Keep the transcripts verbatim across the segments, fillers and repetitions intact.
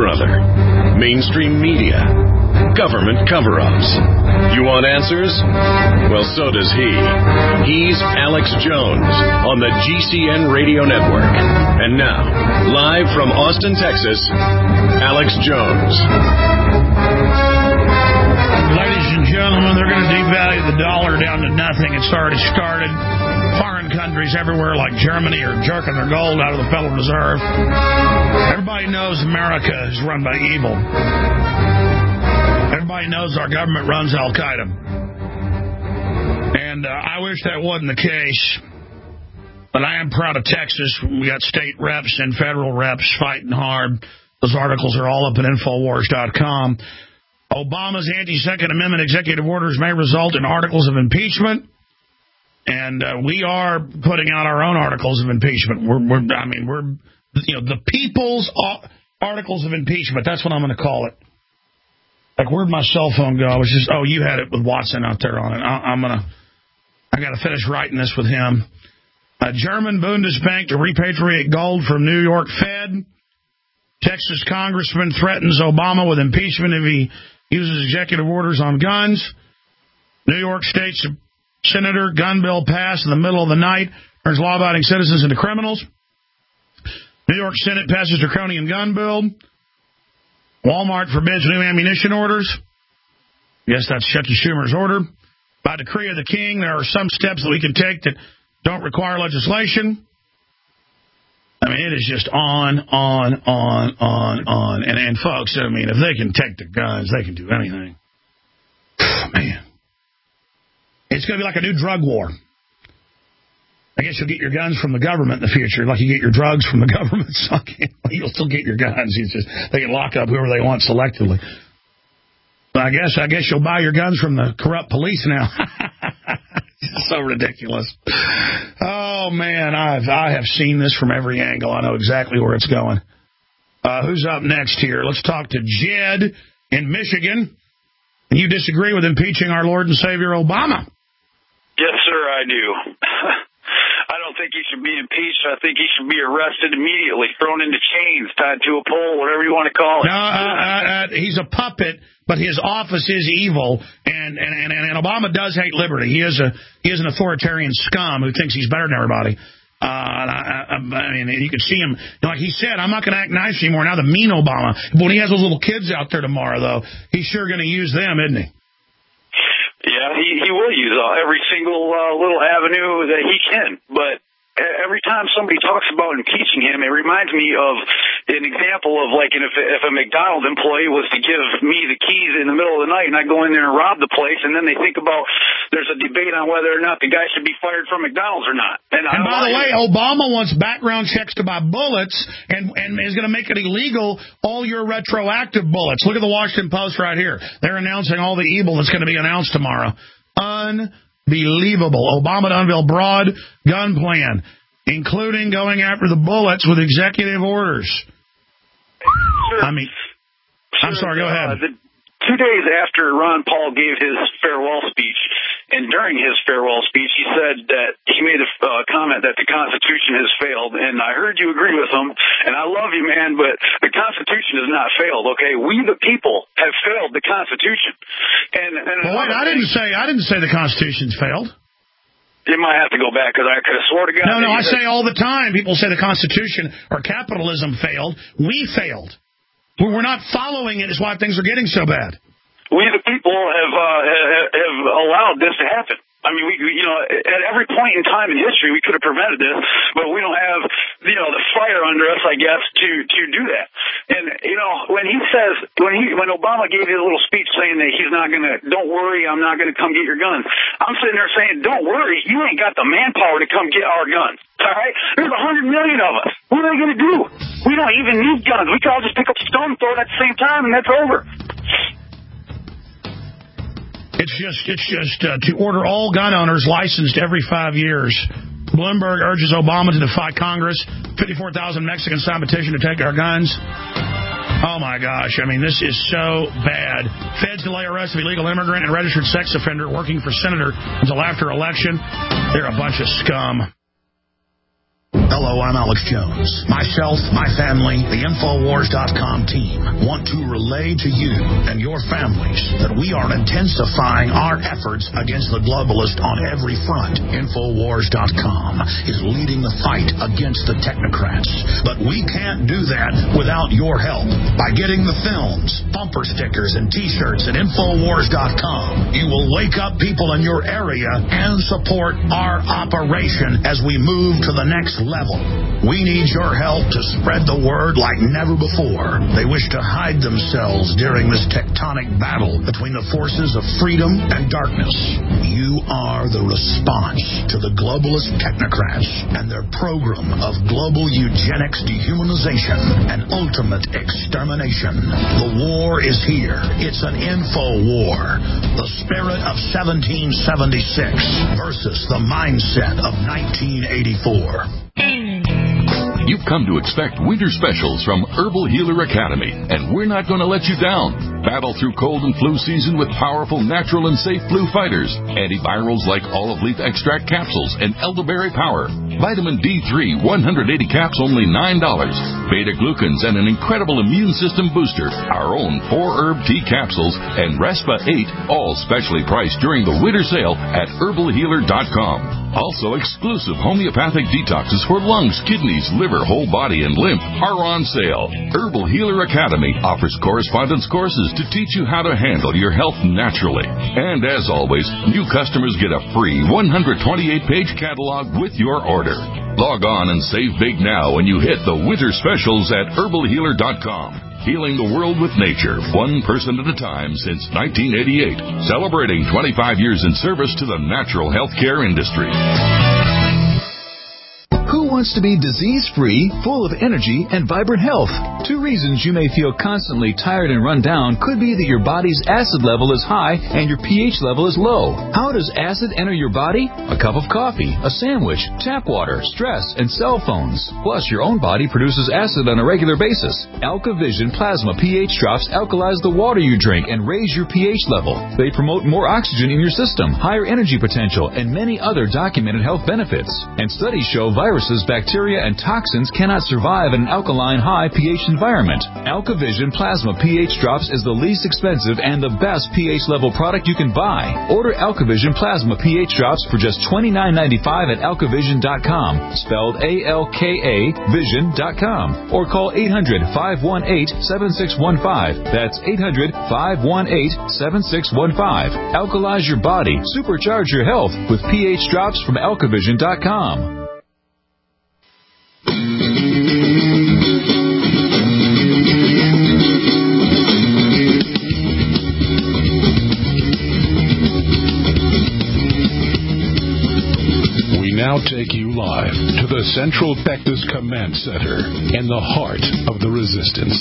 brother. Mainstream media. Government cover-ups. You want answers? Well, so does he. He's Alex Jones on the G C N Radio Network. And now, live from Austin, Texas, Alex Jones. Ladies and gentlemen, they're going to devalue the dollar down to nothing. It's already started. Foreign countries everywhere like Germany are jerking their gold out of the Federal Reserve. Everybody knows America is run by evil. Everybody knows our government runs Al-Qaeda. And uh, I wish that wasn't the case. But I am proud of Texas. We got state reps and federal reps fighting hard. Those articles are all up at Infowars dot com. Obama's anti-Second Amendment executive orders may result in articles of impeachment. And uh, we are putting out our own articles of impeachment. We're, we're I mean, we're, you know, the people's articles of impeachment. That's what I'm going to call it. Like, where'd my cell phone go? I was just, oh, you had it with Watson out there on it. I, I'm going to, I got to finish writing this with him. A German Bundesbank to repatriate gold from New York Fed. Texas congressman threatens Obama with impeachment if he uses executive orders on guns. New York State Senator gun bill passed in the middle of the night, turns law-abiding citizens into criminals. New York Senate passes draconian gun bill. Walmart forbids new ammunition orders. Yes, that's Chucky Schumer's order. By decree of the king, there are some steps that we can take that don't require legislation. I mean, it is just on, on, on, on, on. And, and folks, I mean, if they can take the guns, they can do anything. Man. It's going to be like a new drug war. I guess you'll get your guns from the government in the future, like you get your drugs from the government. So you'll still get your guns. You just, they can lock up whoever they want selectively. But I guess I guess you'll buy your guns from the corrupt police now. So ridiculous. Oh, man, I've, I have seen this from every angle. I know exactly where it's going. Uh, who's up next here? Let's talk to Jed in Michigan. And you disagree with impeaching our Lord and Savior Obama? Yes, sir, I do. I don't think he should be impeached. I think he should be arrested immediately, thrown into chains, tied to a pole, whatever you want to call it. No, uh, uh, uh, he's a puppet, but his office is evil, and, and, and, and Obama does hate liberty. He is a he is an authoritarian scum who thinks he's better than everybody. Uh, and I, I, I mean, you could see him, like he said, I'm not going to act nice anymore. Now the mean Obama. When he has those little kids out there tomorrow, though, he's sure going to use them, isn't he? Yeah, he, he will use uh, every single uh, little avenue that he can. But every time somebody talks about impeaching him, it reminds me of an example of, like, if, if a McDonald's employee was to give me the keys in the middle of the night and I go in there and rob the place, and then they think about there's a debate on whether or not the guy should be fired from McDonald's or not. And, and by the way, Obama wants background checks to buy bullets and, and is going to make it illegal, all your retroactive bullets. Look at the Washington Post right here. They're announcing all the evil that's going to be announced tomorrow. Unbelievable. Obama to unveil broad gun plan, including going after the bullets with executive orders. Sure. I mean, sure. I'm sorry, go ahead. Uh, the, two days after Ron Paul gave his farewell speech, and during his farewell speech, he said that he made a uh, comment that the Constitution has failed, and I heard you agree with him, and I love you, man, but the Constitution has not failed, okay? We, the people, have failed the Constitution. And, and well, wait, I didn't say I didn't say the Constitution's failed. You might have to go back, because I could have swore to God. No, no, I say all the time, people say the Constitution or capitalism failed. We failed. We're not following it is why things are getting so bad. We, the people, have uh, have allowed this to happen. I mean, we, you know, at every point in time in history, we could have prevented this, but we don't have, you know, the fire under us, I guess, to, to do that. And, you know, when he says, when he, when Obama gave his little speech saying that he's not going to, don't worry, I'm not going to come get your guns, I'm sitting there saying, don't worry, you ain't got the manpower to come get our guns. All right? There's a hundred million of us. What are they going to do? We don't even need guns. We can all just pick up a stone and throw it at the same time, and that's over. It's just, it's just uh, to order all gun owners licensed every five years. Bloomberg urges Obama to defy Congress. fifty-four thousand Mexicans signed a petition to take our guns. Oh, my gosh. I mean, this is so bad. Feds delay arrest of illegal immigrant and registered sex offender working for senator until after election. They're a bunch of scum. Hello, I'm Alex Jones. Myself, my family, the Infowars dot com team want to relay to you and your families that we are intensifying our efforts against the globalist on every front. Infowars dot com is leading the fight against the technocrats. But we can't do that without your help. By getting the films, bumper stickers, and T-shirts at Infowars dot com, you will wake up people in your area and support our operation as we move to the next level. We need your help to spread the word like never before. They wish to hide themselves during this tectonic battle between the forces of freedom and darkness. You are the response to the globalist technocrats and their program of global eugenics, dehumanization, and ultimate extermination. The war is here. It's an info war. The spirit of seventeen seventy-six versus the mindset of nineteen eighty-four. You've come to expect winter specials from Herbal Healer Academy, and we're not going to let you down. Battle through cold and flu season with powerful, natural, and safe flu fighters. Antivirals like olive leaf extract capsules and elderberry power. Vitamin D three, one hundred eighty caps, only nine dollars. Beta-glucans and an incredible immune system booster. Our own four-herb tea capsules and Respa eight, all specially priced during the winter sale at Herbal Healer dot com. Also, exclusive homeopathic detoxes for lungs, kidneys, liver, whole body, and lymph are on sale. Herbal Healer Academy offers correspondence courses to teach you how to handle your health naturally. And as always, new customers get a free one hundred twenty-eight page catalog with your order. Log on and save big now when you hit the winter specials at Herbal Healer dot com. Healing the world with nature, one person at a time since nineteen eighty-eight. Celebrating twenty-five years in service to the natural healthcare industry. Who wants to be disease-free, full of energy, and vibrant health? Two reasons you may feel constantly tired and run down could be that your body's acid level is high and your pH level is low. How does acid enter your body? A cup of coffee, a sandwich, tap water, stress, and cell phones. Plus, your own body produces acid on a regular basis. AlkaVision Plasma pH drops alkalize the water you drink and raise your pH level. They promote more oxygen in your system, higher energy potential, and many other documented health benefits. And studies show viruses, bacteria, and toxins cannot survive in an alkaline high pH environment. AlkaVision Plasma pH Drops is the least expensive and the best pH level product you can buy. Order AlkaVision Plasma pH Drops for just twenty-nine ninety-five at Alka Vision dot com, spelled A L K A Vision dot com, or call eight hundred, five one eight, seven six one five. That's eight hundred, five one eight, seven six one five. Alkalize your body, supercharge your health with pH Drops from Alka Vision dot com. We now take you live to the Central Texas Command Center in the heart of the resistance.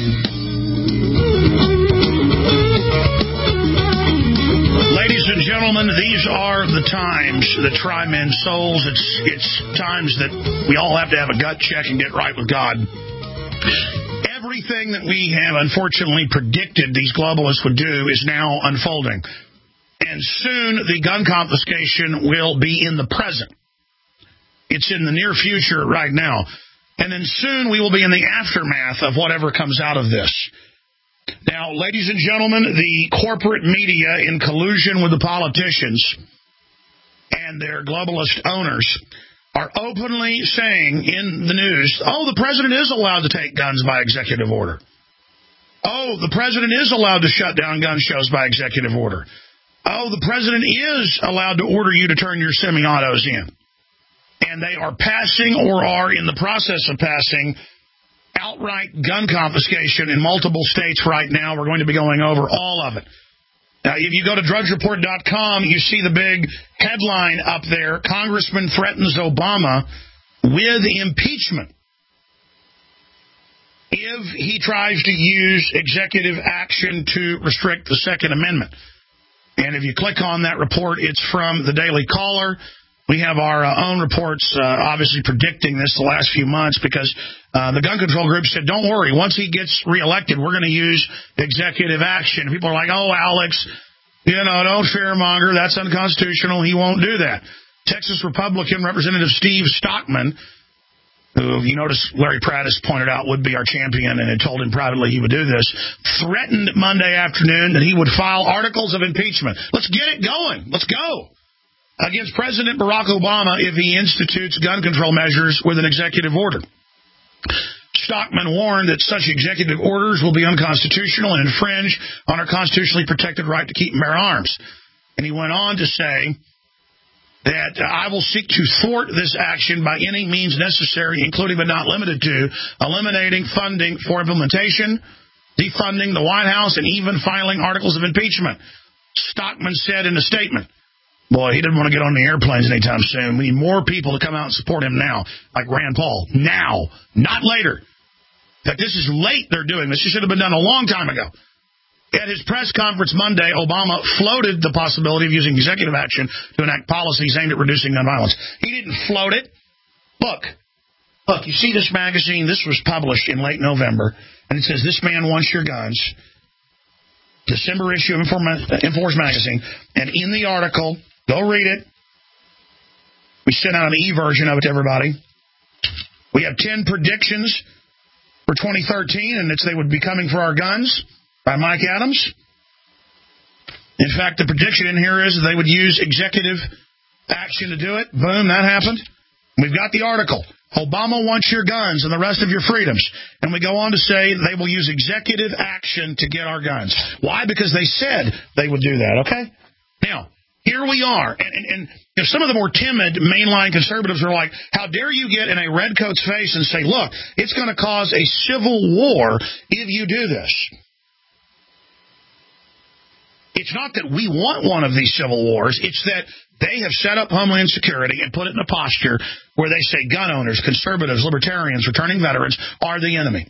Ladies and gentlemen, these are the times that try men's souls. It's it's times that we all have to have a gut check and get right with God. Everything that we have unfortunately predicted these globalists would do is now unfolding. And soon the gun confiscation will be in the present. It's in the near future right now. And then soon we will be in the aftermath of whatever comes out of this. Now, ladies and gentlemen, the corporate media, in collusion with the politicians and their globalist owners, are openly saying in the news, oh, the president is allowed to take guns by executive order. Oh, the president is allowed to shut down gun shows by executive order. Oh, the president is allowed to order you to turn your semi-autos in. And they are passing or are in the process of passing outright gun confiscation in multiple states right now. We're going to be going over all of it. Now, if you go to Drudge Report dot com, you see the big headline up there, Congressman threatens Obama with impeachment if he tries to use executive action to restrict the Second Amendment. And if you click on that report, it's from the Daily Caller. We have our uh, own reports uh, obviously predicting this the last few months because uh, the gun control group said, don't worry, once he gets reelected, we're going to use executive action. People are like, oh, Alex, you know, don't fearmonger. That's unconstitutional. He won't do that. Texas Republican Representative Steve Stockman who, you notice Larry Prattis pointed out would be our champion and had told him privately he would do this, threatened Monday afternoon that he would file articles of impeachment. Let's get it going. Let's go. Against President Barack Obama if he institutes gun control measures with an executive order. Stockman warned that such executive orders will be unconstitutional and infringe on our constitutionally protected right to keep and bear arms. And he went on to say that I will seek to thwart this action by any means necessary, including but not limited to eliminating funding for implementation, defunding the White House, and even filing articles of impeachment. Stockman said in a statement, boy, he didn't want to get on the airplanes anytime soon. We need more people to come out and support him now, like Rand Paul. Now, not later. That this is late they're doing this. It should have been done a long time ago. At his press conference Monday, Obama floated the possibility of using executive action to enact policies aimed at reducing gun violence. He didn't float it. Look, look, you see this magazine? This was published in late November, and it says, "This man wants your guns." December issue of Inforce magazine, and in the article, go read it. We sent out an e-version of it to everybody. We have ten predictions for twenty thirteen, and it's they would be coming for our guns. By Mike Adams. In fact, the prediction in here is they would use executive action to do it. Boom, that happened. We've got the article. Obama wants your guns and the rest of your freedoms. And we go on to say they will use executive action to get our guns. Why? Because they said they would do that, okay? Now, here we are. And, and, and you know, some of the more timid mainline conservatives are like, how dare you get in a redcoat's face and say, look, it's going to cause a civil war if you do this. It's not that we want one of these civil wars. It's that they have set up Homeland Security and put it in a posture where they say gun owners, conservatives, libertarians, returning veterans are the enemy.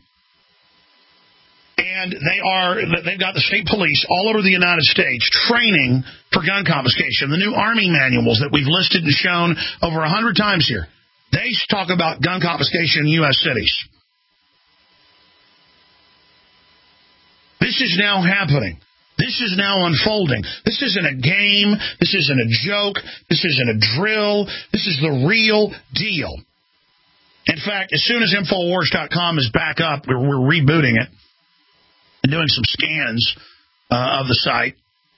And they are, they've got the state police all over the United States training for gun confiscation. The new Army manuals that we've listed and shown over a hundred times here, they talk about gun confiscation in U S cities. This is now happening. This is now unfolding. This isn't a game. This isn't a joke. This isn't a drill. This is the real deal. In fact, as soon as Infowars dot com is back up, we're, we're rebooting it and doing some scans uh, of the site.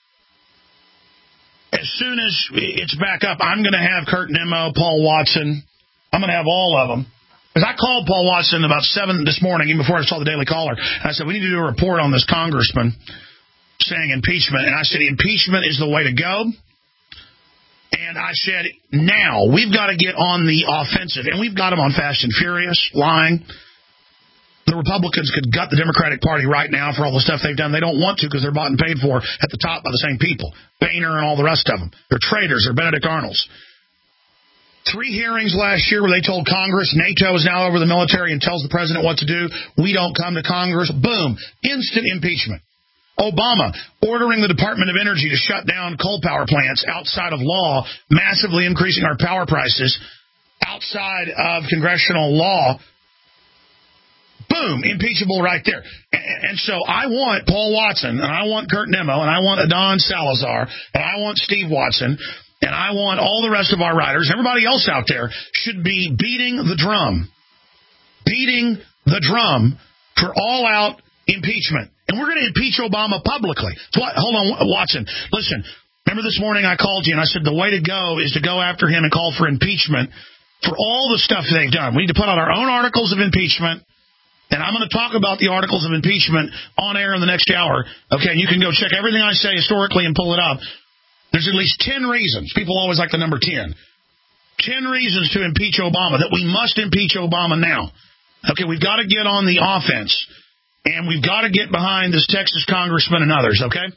As soon as it's back up, I'm going to have Kurt Nimmo, Paul Watson. I'm going to have all of them. Because I called Paul Watson about seven this morning, even before I saw the Daily Caller. And I said, we need to do a report on this congressman saying impeachment. And I said, impeachment is the way to go. And I said, now, we've got to get on the offensive. And we've got them on Fast and Furious, lying. The Republicans could gut the Democratic Party right now for all the stuff they've done. They don't want to because they're bought and paid for at the top by the same people. Boehner and all the rest of them. They're traitors. They're Benedict Arnolds. Three hearings last year where they told Congress, NATO is now over the military and tells the president what to do. We don't come to Congress. Boom. Instant impeachment. Obama ordering the Department of Energy to shut down coal power plants outside of law, massively increasing our power prices outside of congressional law. Boom, impeachable right there. And, and so I want Paul Watson, and I want Kurt Nimmo, and I want Adon Salazar, and I want Steve Watson, and I want all the rest of our writers, everybody else out there, should be beating the drum. Beating the drum for all-out impeachment. And we're going to impeach Obama publicly. So what, hold on, Watson. Listen, remember this morning I called you and I said the way to go is to go after him and call for impeachment for all the stuff they've done. We need to put out our own articles of impeachment. And I'm going to talk about the articles of impeachment on air in the next hour. Okay, you can go check everything I say historically and pull it up. There's at least ten reasons. People always like the number ten. Ten reasons to impeach Obama, that we must impeach Obama now. Okay, we've got to get on the offense. And we've got to get behind this Texas congressman and others, okay?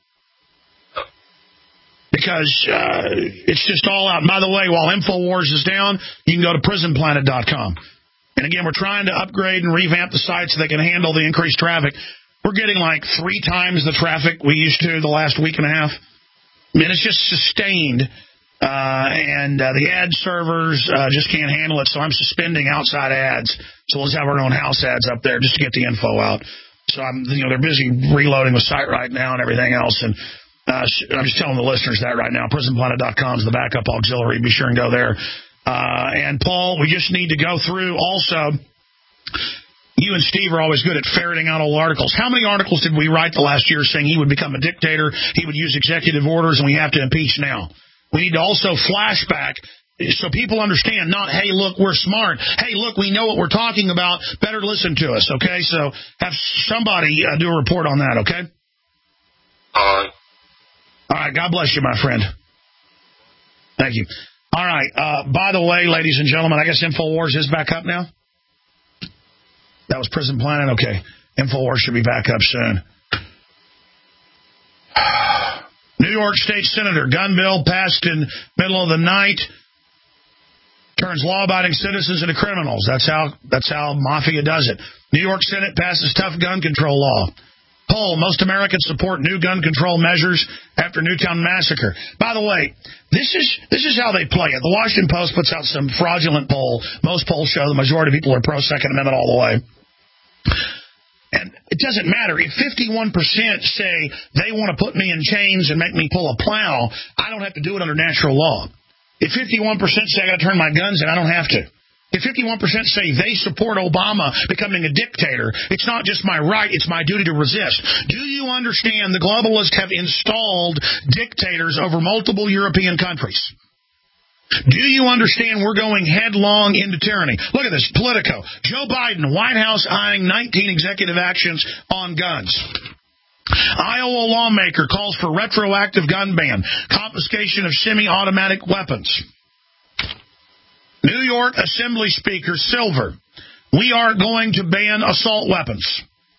Because uh, it's just all out. And by the way, while Infowars is down, you can go to prison planet dot com. And again, we're trying to upgrade and revamp the site so they can handle the increased traffic. We're getting like three times the traffic we used to the last week and a half. I mean, it's just sustained. Uh, and uh, the ad servers uh, just can't handle it, so I'm suspending outside ads. So we'll just have our own house ads up there just to get the info out. So I'm, you know, they're busy reloading the site right now and everything else. And uh, I'm just telling the listeners that right now. prison planet dot com is the backup auxiliary. Be sure and go there. Uh, and, Paul, we just need to go through also. You and Steve are always good at ferreting out old articles. How many articles did we write the last year saying he would become a dictator, he would use executive orders, and we have to impeach now? We need to also flashback so people understand, not, hey, look, we're smart. Hey, look, we know what we're talking about. Better listen to us, okay? So have somebody uh, do a report on that, okay? All right. All right, God bless you, my friend. Thank you. All right, uh, by the way, ladies and gentlemen, I guess InfoWars is back up now? That was Prison Planet? Okay. InfoWars should be back up soon. New York State Senator, gun bill passed in middle of the night, turns law-abiding citizens into criminals. That's how that's how mafia does it. New York Senate passes tough gun control law. Poll, most Americans support new gun control measures after Newtown massacre. By the way, this is this is how they play it. The Washington Post puts out some fraudulent poll. Most polls show the majority of people are pro-Second Amendment all the way. And it doesn't matter. If fifty-one percent say they want to put me in chains and make me pull a plow, I don't have to do it under natural law. If fifty-one percent say I got to turn my guns in, I don't have to. If fifty-one percent say they support Obama becoming a dictator, it's not just my right, it's my duty to resist. Do you understand the globalists have installed dictators over multiple European countries? Do you understand we're going headlong into tyranny? Look at this, Politico. Joe Biden, White House eyeing nineteen executive actions on guns. Iowa lawmaker calls for retroactive gun ban, confiscation of semi-automatic weapons. New York Assembly Speaker Silver, we are going to ban assault weapons.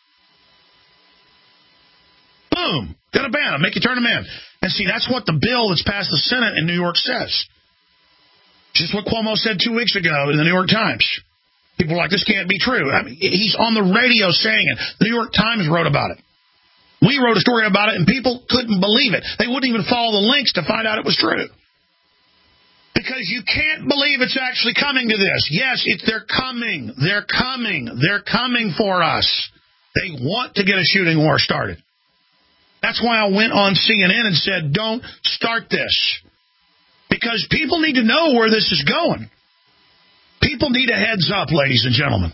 Boom. Gonna ban them. Make you turn them in. And see, that's what the bill that's passed the Senate in New York says. Just what Cuomo said two weeks ago in the New York Times. People are like, this can't be true. I mean, he's on the radio saying it. The New York Times wrote about it. We wrote a story about it, and people couldn't believe it. They wouldn't even follow the links to find out it was true. Because you can't believe it's actually coming to this. Yes, it's, they're coming. They're coming. They're coming for us. They want to get a shooting war started. That's why I went on C N N and said, don't start this. Because people need to know where this is going. People need a heads up, ladies and gentlemen.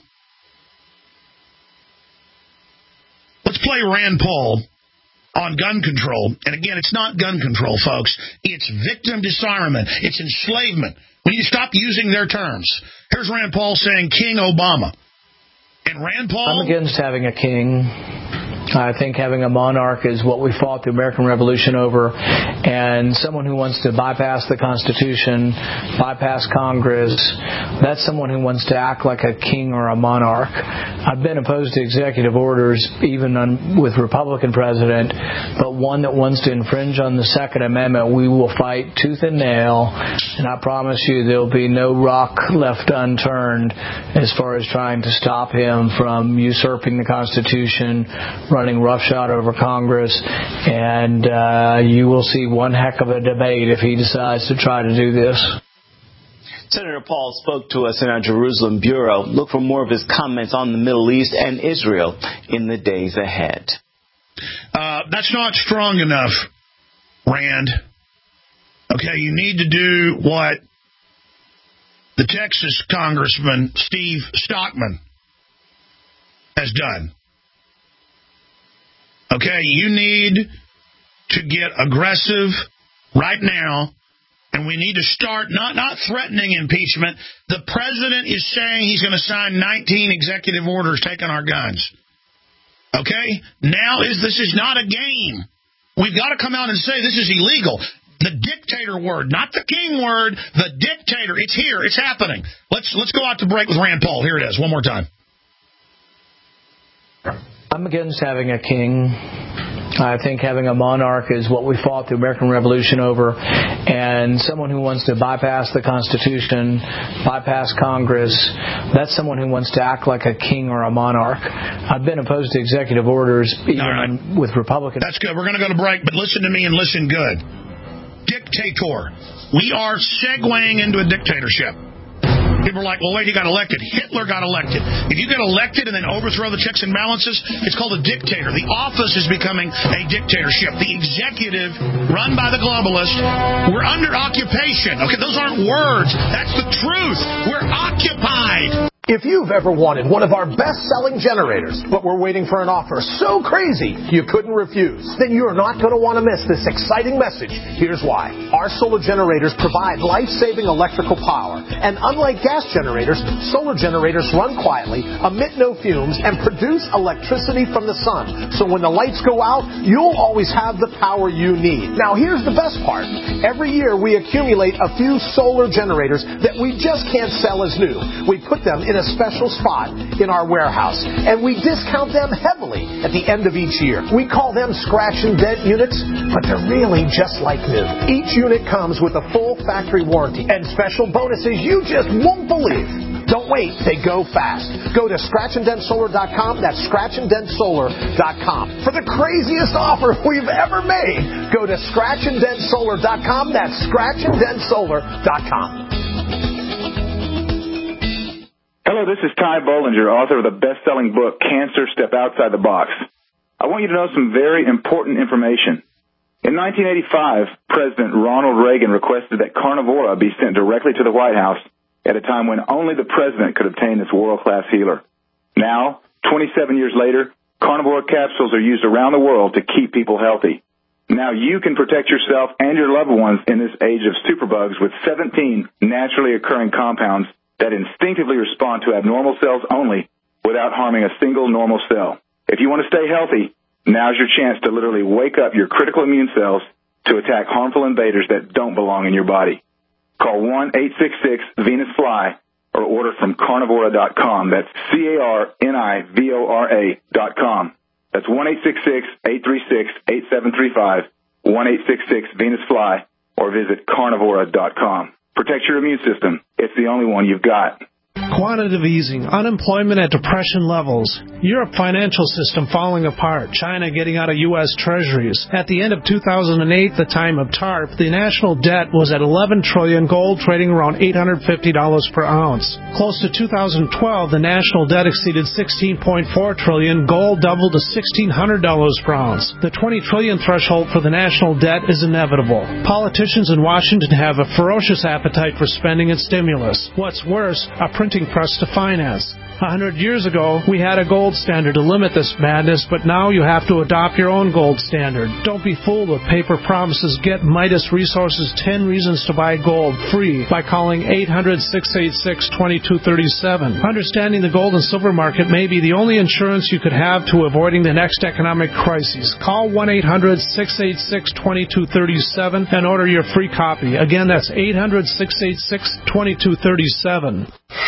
Let's play Rand Paul on gun control. And again, it's not gun control, folks. It's victim disarmament. It's enslavement. We need to stop using their terms. Here's Rand Paul saying King Obama. And Rand Paul... I'm against having a king. I think having a monarch is what we fought the American Revolution over, and someone who wants to bypass the Constitution, bypass Congress, that's someone who wants to act like a king or a monarch. I've been opposed to executive orders, even on, with Republican president, but one that wants to infringe on the Second Amendment, we will fight tooth and nail, and I promise you there'll be no rock left unturned as far as trying to stop him from usurping the Constitution, running roughshod over Congress, and uh, you will see one heck of a debate if he decides to try to do this. Senator Paul spoke to us in our Jerusalem bureau. Look for more of his comments on the Middle East and Israel in the days ahead. Uh, that's not strong enough, Rand. Okay, you need to do what the Texas Congressman Steve Stockman has done. Okay, you need to get aggressive right now, and we need to start not, not threatening impeachment. The president is saying he's going to sign nineteen executive orders taking our guns. Okay? Now is this is not a game. We've got to come out and say this is illegal. The dictator word, not the king word, the dictator. It's here. It's happening. Let's let's go out to break with Rand Paul. Here it is. One more time. I'm against having a king. I think having a monarch is what we fought the American Revolution over, and someone who wants to bypass the Constitution, bypass Congress, that's someone who wants to act like a king or a monarch. I've been opposed to executive orders, even right. with Republicans. That's good. We're going to go to break, but listen to me and listen good. Dictator. We are segueing into a dictatorship. People are like, well, wait, he got elected. Hitler got elected. If you get elected and then overthrow the checks and balances, it's called a dictator. The office is becoming a dictatorship. The executive, run by the globalists, we're under occupation. Okay, those aren't words. That's the truth. We're occupied. If you've ever wanted one of our best-selling generators, but were waiting for an offer so crazy you couldn't refuse, then you're not going to want to miss this exciting message. Here's why. Our solar generators provide life-saving electrical power. And unlike gas generators, solar generators run quietly, emit no fumes, and produce electricity from the sun. So when the lights go out, you'll always have the power you need. Now, here's the best part. Every year, we accumulate a few solar generators that we just can't sell as new. We put them in a special spot in our warehouse, and we discount them heavily at the end of each year. We call them scratch and dent units, but they're really just like new. Each unit comes with a full factory warranty and special bonuses you just won't believe. Don't wait, they go fast. Go to scratch and dent solar dot com. That's scratch and dent solar dot com. For the craziest offer we've ever made, go to scratch and dent solar dot com. That's scratch and dent solar dot com. Hello, this is Ty Bollinger, author of the best-selling book, Cancer, Step Outside the Box. I want you to know some very important information. In nineteen eighty-five, President Ronald Reagan requested that Carnivora be sent directly to the White House at a time when only the president could obtain this world-class healer. Now, twenty-seven years later, Carnivora capsules are used around the world to keep people healthy. Now you can protect yourself and your loved ones in this age of superbugs with seventeen naturally occurring compounds that instinctively respond to abnormal cells only without harming a single normal cell. If you want to stay healthy, now's your chance to literally wake up your critical immune cells to attack harmful invaders that don't belong in your body. Call one eight six six Venus Fly or order from carnivora dot com. That's C A R N I V O R A dot com. That's one eight six six, eight three six, eight seven three five, one eight six six Venus Fly, or visit carnivora dot com. Protect your immune system. It's the only one you've got. Quantitative easing, unemployment at depression levels, Europe financial system falling apart, China getting out of U S treasuries. At the end of two thousand eight, the time of TARP, the national debt was at eleven trillion dollars, gold trading around eight hundred fifty dollars per ounce. Close to two thousand twelve, the national debt exceeded sixteen point four trillion dollars, gold doubled to sixteen hundred dollars per ounce. The twenty trillion dollars threshold for the national debt is inevitable. Politicians in Washington have a ferocious appetite for spending and stimulus. What's worse, a printing press to finance. A hundred years ago, we had a gold standard to limit this madness, but now you have to adopt your own gold standard. Don't be fooled with paper promises. Get Midas Resources ten Reasons to Buy Gold free by calling eight hundred, six eight six, two two three seven. Understanding the gold and silver market may be the only insurance you could have to avoiding the next economic crisis. Call one eight hundred, six eight six, two two three seven and order your free copy. Again, that's eight hundred, six eight six, two two three seven.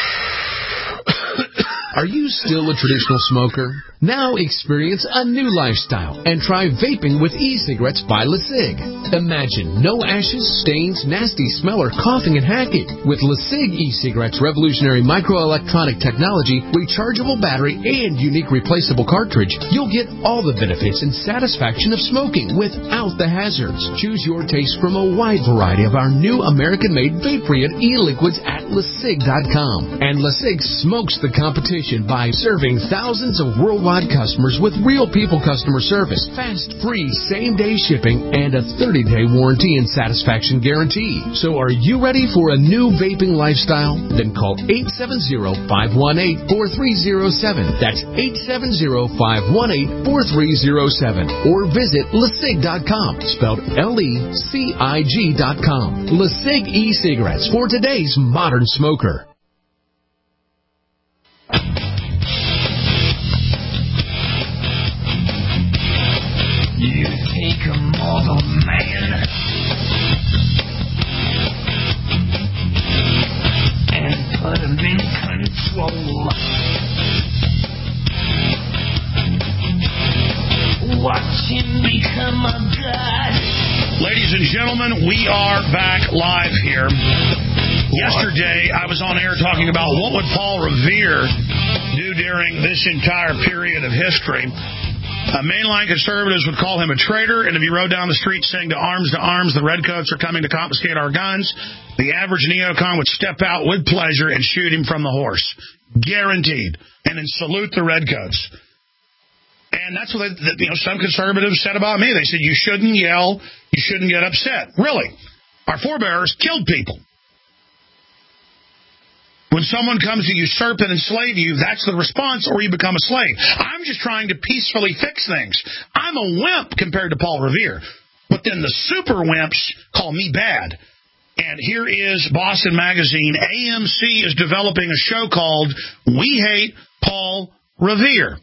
Are you still a traditional smoker? Now experience a new lifestyle and try vaping with e-cigarettes by LeSig. Imagine no ashes, stains, nasty smell, or coughing and hacking. With LeSig e-cigarettes' revolutionary microelectronic technology, rechargeable battery, and unique replaceable cartridge, you'll get all the benefits and satisfaction of smoking without the hazards. Choose your taste from a wide variety of our new American-made vape-free e-liquids at LeSig dot com. And LeSig smokes the competition by serving thousands of worldwide customers with real people customer service, fast, free, same-day shipping, and a thirty-day warranty and satisfaction guarantee. So are you ready for a new vaping lifestyle? Then call eight seven zero, five one eight, four three zero seven. That's eight seven zero, five one eight, four three zero seven. Or visit LeSig dot com, spelled L E C I G dot com. LeSig e-cigarettes for today's modern smoker. You take a mortal man and put him in control. Watch him become a god. Ladies and gentlemen, we are back live here. Yesterday, I was on air talking about what would Paul Revere do during this entire period of history. Uh, mainline conservatives would call him a traitor, and if he rode down the street saying to arms to arms, the redcoats are coming to confiscate our guns, the average neocon would step out with pleasure and shoot him from the horse. Guaranteed. And then salute the redcoats. And that's what they, you know, some conservatives said about me. They said, you shouldn't yell, you shouldn't get upset. Really. Our forebears killed people. When someone comes to usurp and enslave you, that's the response, or you become a slave. I'm just trying to peacefully fix things. I'm a wimp compared to Paul Revere. But then the super wimps call me bad. And here is Boston Magazine. A M C is developing a show called We Hate Paul Revere.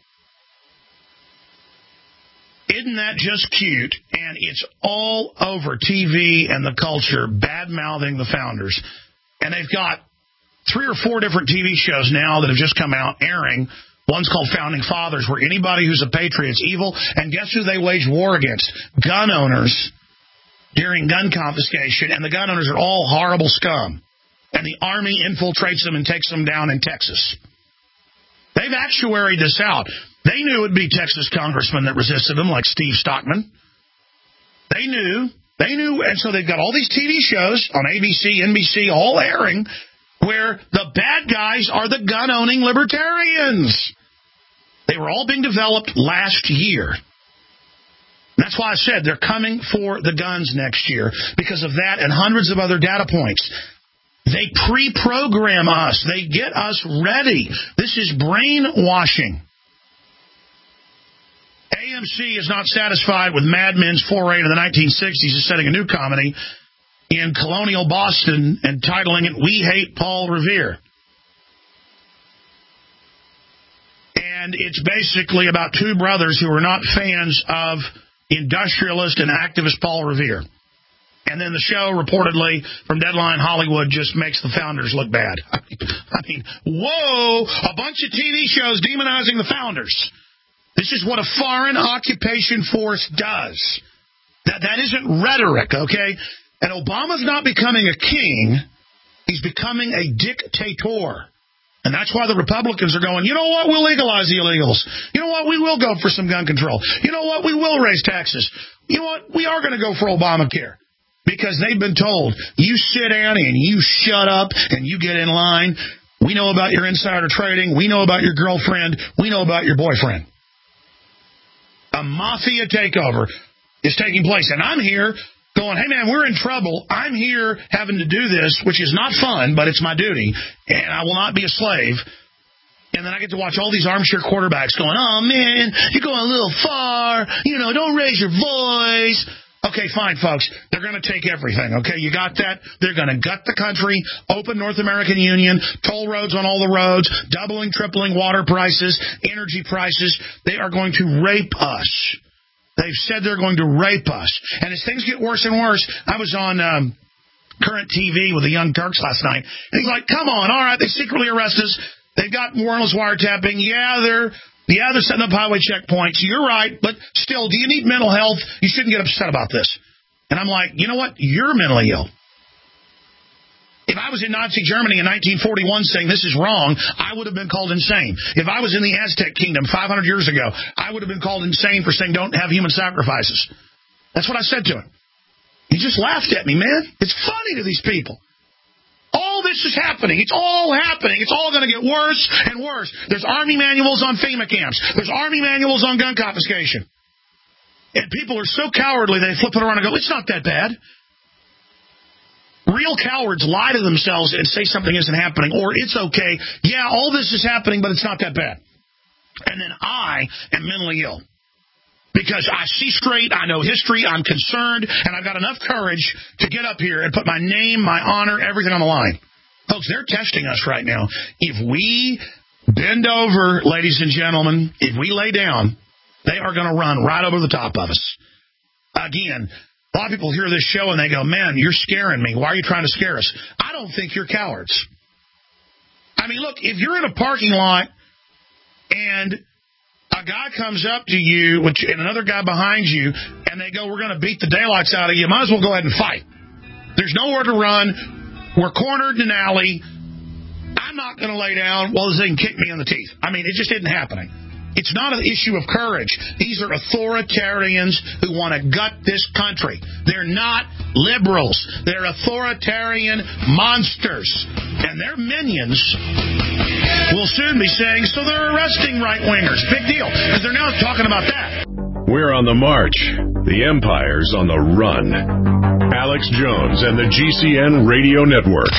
Isn't that just cute? And it's all over T V and the culture, bad-mouthing the founders. And they've got three or four different T V shows now that have just come out airing. One's called Founding Fathers, where anybody who's a patriot is evil. And guess who they wage war against? Gun owners during gun confiscation. And the gun owners are all horrible scum. And the Army infiltrates them and takes them down in Texas. They've actuaried this out. They knew it would be Texas congressmen that resisted them, like Steve Stockman. They knew. They knew. And so they've got all these T V shows on A B C, N B C, all airing, where the bad guys are the gun-owning libertarians. They were all being developed last year. That's why I said they're coming for the guns next year, because of that and hundreds of other data points. They pre-program us. They get us ready. This is brainwashing. A M C is not satisfied with Mad Men's foray into the nineteen sixties and setting a new comedy in colonial Boston and titling it We Hate Paul Revere. And it's basically about two brothers who are not fans of industrialist and activist Paul Revere. And then the show, reportedly, from Deadline Hollywood, just makes the founders look bad. I mean, whoa, a bunch of T V shows demonizing the founders. This is what a foreign occupation force does. That That isn't rhetoric, okay? And Obama's not becoming a king. He's becoming a dictator. And that's why the Republicans are going, you know what, we'll legalize the illegals. You know what, we will go for some gun control. You know what, we will raise taxes. You know what, we are going to go for Obamacare. Because they've been told, you sit down and you shut up and you get in line. We know about your insider trading. We know about your girlfriend. We know about your boyfriend. A mafia takeover is taking place. And I'm here going, hey, man, we're in trouble. I'm here having to do this, which is not fun, but it's my duty. And I will not be a slave. And then I get to watch all these armchair quarterbacks going, oh, man, you're going a little far. You know, don't raise your voice. Okay, fine, folks. They're going to take everything, okay? You got that? They're going to gut the country, open North American Union, toll roads on all the roads, doubling, tripling water prices, energy prices. They are going to rape us. They've said they're going to rape us. And as things get worse and worse, I was on um, Current T V with the Young Turks last night. And he's like, come on, all right, they secretly arrest us. They've got warrantless wiretapping. Yeah, they're... Yeah, they're setting up highway checkpoints. You're right, but still, do you need mental health? You shouldn't get upset about this. And I'm like, you know what? You're mentally ill. If I was in Nazi Germany in nineteen forty-one saying this is wrong, I would have been called insane. If I was in the Aztec kingdom five hundred years ago, I would have been called insane for saying don't have human sacrifices. That's what I said to him. He just laughed at me, man. It's funny to these people. All this is happening. It's all happening. It's all going to get worse and worse. There's Army manuals on FEMA camps. There's Army manuals on gun confiscation. And people are so cowardly, they flip it around and go, it's not that bad. Real cowards lie to themselves and say something isn't happening, or it's okay. Yeah, all this is happening, but it's not that bad. And then I am mentally ill. Because I see straight, I know history, I'm concerned, and I've got enough courage to get up here and put my name, my honor, everything on the line. Folks, they're testing us right now. If we bend over, ladies and gentlemen, if we lay down, they are going to run right over the top of us. Again, a lot of people hear this show and they go, man, you're scaring me. Why are you trying to scare us? I don't think you're cowards. I mean, look, if you're in a parking lot and a guy comes up to you which, and another guy behind you, and they go, we're going to beat the daylights out of you, might as well go ahead and fight. There's nowhere to run. We're cornered in an alley. I'm not going to lay down. Well, they can kick me in the teeth. I mean, it just isn't happening. It's not an issue of courage. These are authoritarians who want to gut this country. They're not liberals. They're authoritarian monsters. And their minions will soon be saying, so they're arresting right-wingers. Big deal, because they're now talking about that. We're on the march. The empire's on the run. Alex Jones and the G C N Radio Network.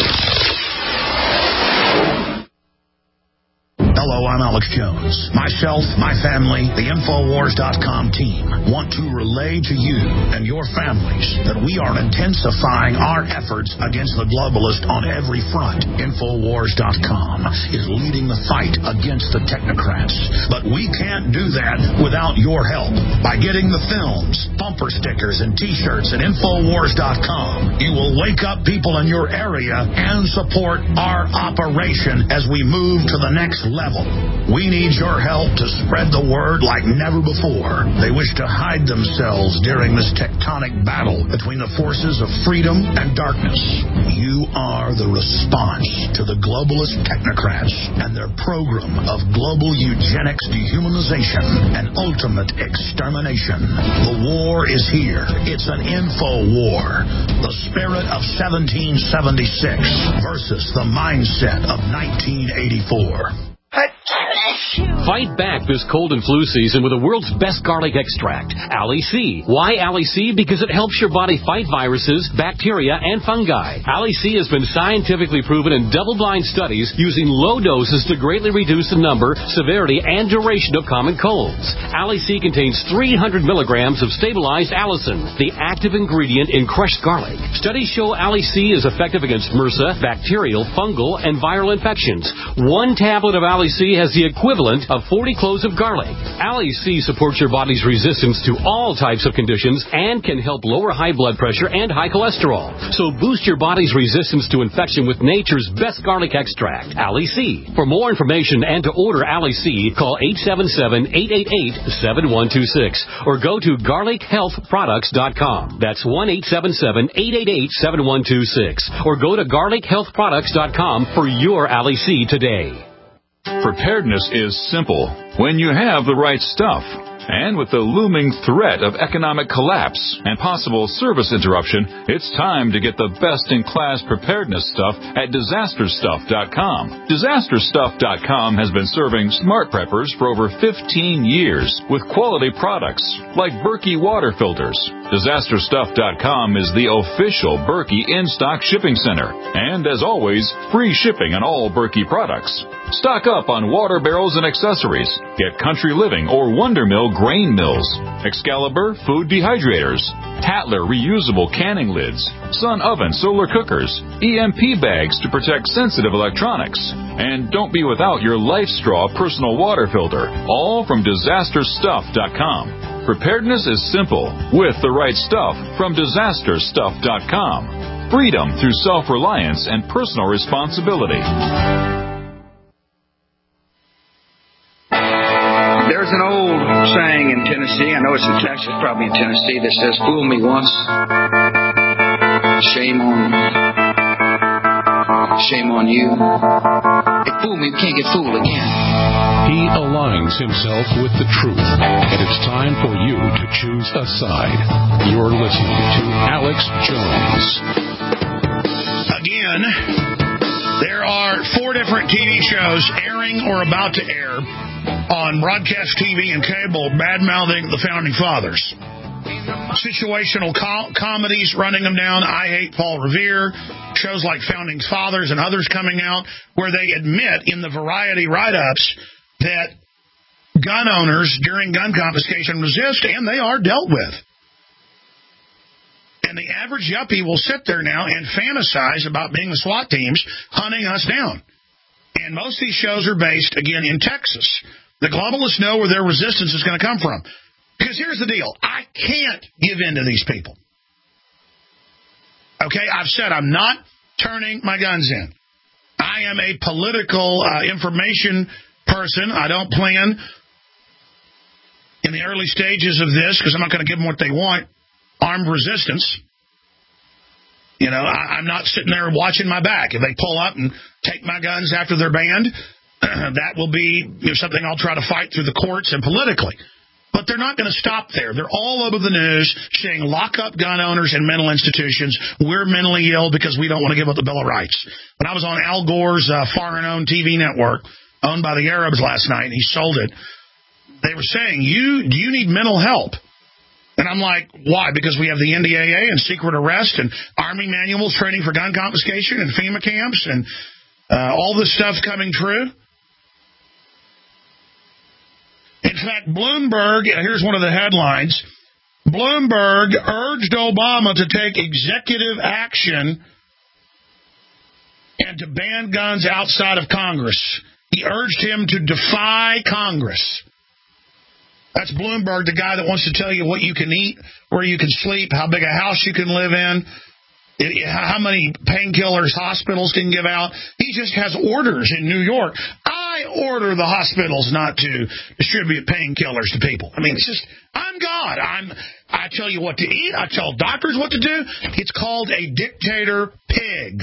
Hello, I'm Alex Jones. Myself, my family, the Infowars dot com team want to relay to you and your families that we are intensifying our efforts against the globalist on every front. Infowars dot com is leading the fight against the technocrats. But we can't do that without your help. By getting the films, bumper stickers, and T-shirts at Infowars dot com, you will wake up people in your area and support our operation as we move to the next level. We need your help to spread the word like never before. They wish to hide themselves during this tectonic battle between the forces of freedom and darkness. You are the response to the globalist technocrats and their program of global eugenics, dehumanization, and ultimate extermination. The war is here. It's an info war. The spirit of seventeen seventy-six versus the mindset of nineteen eighty-four. Fight back this cold and flu season with the world's best garlic extract, Ali-C. Why Ali-C? Because it helps your body fight viruses, bacteria, and fungi. Ali-C has been scientifically proven in double-blind studies using low doses to greatly reduce the number, severity, and duration of common colds. Ali-C contains three hundred milligrams of stabilized allicin, the active ingredient in crushed garlic. Studies show Ali-C is effective against MRSA, bacterial, fungal, and viral infections. One tablet of Ali-C has the equivalent of forty cloves of garlic. Ali-C supports your body's resistance to all types of conditions and can help lower high blood pressure and high cholesterol. So boost your body's resistance to infection with nature's best garlic extract, Ali-C. For more information and to order Ali-C, call eight seven seven, eight eight eight, seven one two six or go to garlic health products dot com. That's one eight seven seven, eight eight eight, seven one two six or go to garlic health products dot com for your Ali-C today. Preparedness is simple when you have the right stuff. And with the looming threat of economic collapse and possible service interruption, it's time to get the best-in-class preparedness stuff at disaster stuff dot com. disaster stuff dot com has been serving smart preppers for over fifteen years with quality products like Berkey water filters. disaster stuff dot com is the official Berkey in-stock shipping center. And as always, free shipping on all Berkey products. Stock up on water barrels and accessories. Get Country Living or Wonder Mill grain mills, Excalibur food dehydrators, Tatler reusable canning lids, Sun oven solar cookers, E M P bags to protect sensitive electronics. And don't be without your Life Straw personal water filter, all from disaster stuff dot com. Preparedness is simple with the right stuff from disaster stuff dot com. Freedom through self-reliance and personal responsibility. There's an old saying in Tennessee, I know it's in Texas, probably in Tennessee, that says, fool me once, shame on shame on you. If fool me, we can't get fooled again. He aligns himself with the truth, and it's time for you to choose a side. You're listening to Alex Jones. Again, there are four different T V shows airing or about to air on broadcast T V and cable bad-mouthing the Founding Fathers. Situational co- comedies running them down. I Hate Paul Revere. Shows like Founding Fathers and others coming out where they admit in the Variety write-ups that gun owners during gun confiscation resist, and they are dealt with. And the average yuppie will sit there now and fantasize about being the SWAT teams hunting us down. And most of these shows are based, again, in Texas. The globalists know where their resistance is going to come from. Because here's the deal. I can't give in to these people. Okay, I've said I'm not turning my guns in. I am a political uh, information person. I don't plan in the early stages of this, because I'm not going to give them what they want, armed resistance. You know, I, I'm not sitting there watching my back. If they pull up and take my guns after they're banned, that will be you know, something I'll try to fight through the courts and politically. But they're not going to stop there. They're all over the news saying lock up gun owners and mental institutions. We're mentally ill because we don't want to give up the Bill of Rights. When I was on Al Gore's uh, foreign-owned T V network, owned by the Arabs last night, and he sold it, they were saying, "You do you need mental help?" And I'm like, why? Because we have the N D A A and secret arrest and Army manuals training for gun confiscation and FEMA camps and uh, all this stuff coming true. In fact, Bloomberg, here's one of the headlines, Bloomberg urged Obama to take executive action and to ban guns outside of Congress. He urged him to defy Congress. That's Bloomberg, the guy that wants to tell you what you can eat, where you can sleep, how big a house you can live in, how many painkillers hospitals can give out. He just has orders in New York. I order the hospitals not to distribute painkillers to people. I mean, it's just, I'm God. I'm, I tell you what to eat. I tell doctors what to do. It's called a dictator pig